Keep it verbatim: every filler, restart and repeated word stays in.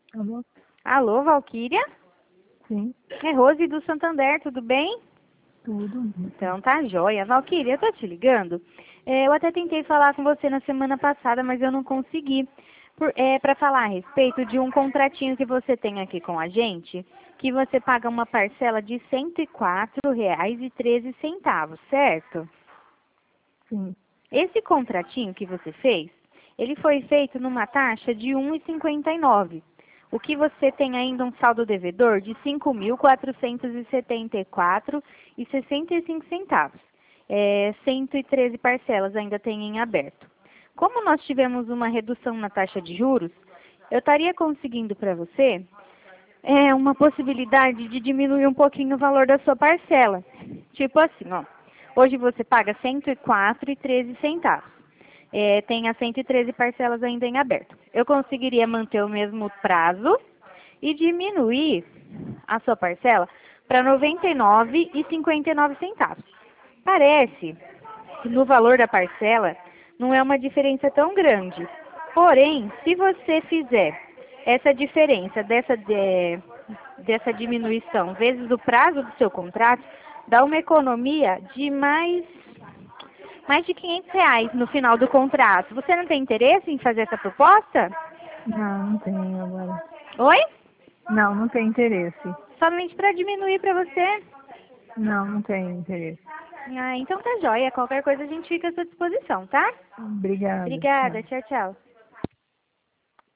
Alô? Alô, Valquíria? Sim, É Rose do Santander, tudo bem? tudo. Então tá joia. Valquíria, eu tô te ligando. É, eu até tentei falar com você na semana passada, mas eu não consegui. Por, é, para falar a respeito de um contratinho que você tem aqui com a gente, que você paga uma parcela de cento e quatro reais e treze centavos, certo? Sim, Esse contratinho que você fez, ele foi feito numa taxa de um e cinquenta e nove. O que você tem ainda um saldo devedor de cinco mil quatrocentos e setenta e quatro reais e sessenta e cinco centavos. É, cento e treze parcelas ainda tem em aberto. Como nós tivemos uma redução na taxa de juros, eu estaria conseguindo para você é, uma possibilidade de diminuir um pouquinho o valor da sua parcela. Tipo assim, ó. Hoje você paga cento e quatro reais e treze centavos. É, tem as cento e treze parcelas ainda em aberto. Eu conseguiria manter o mesmo prazo e diminuir a sua parcela para noventa e nove reais e cinquenta e nove centavos. Parece que no valor da parcela não é uma diferença tão grande. Porém, se você fizer essa diferença dessa, de, dessa diminuição vezes o prazo do seu contrato, dá uma economia de mais, mais de quinhentos reais no final do contrato. Você não tem interesse em fazer essa proposta? não, não tenho agora. Oi? Não, não tem interesse. Somente para diminuir para você? Não, não tem interesse. Ah, então tá joia. Qualquer coisa a gente fica à sua disposição, tá? Obrigada, tchau. Obrigada. Tchau, tchau.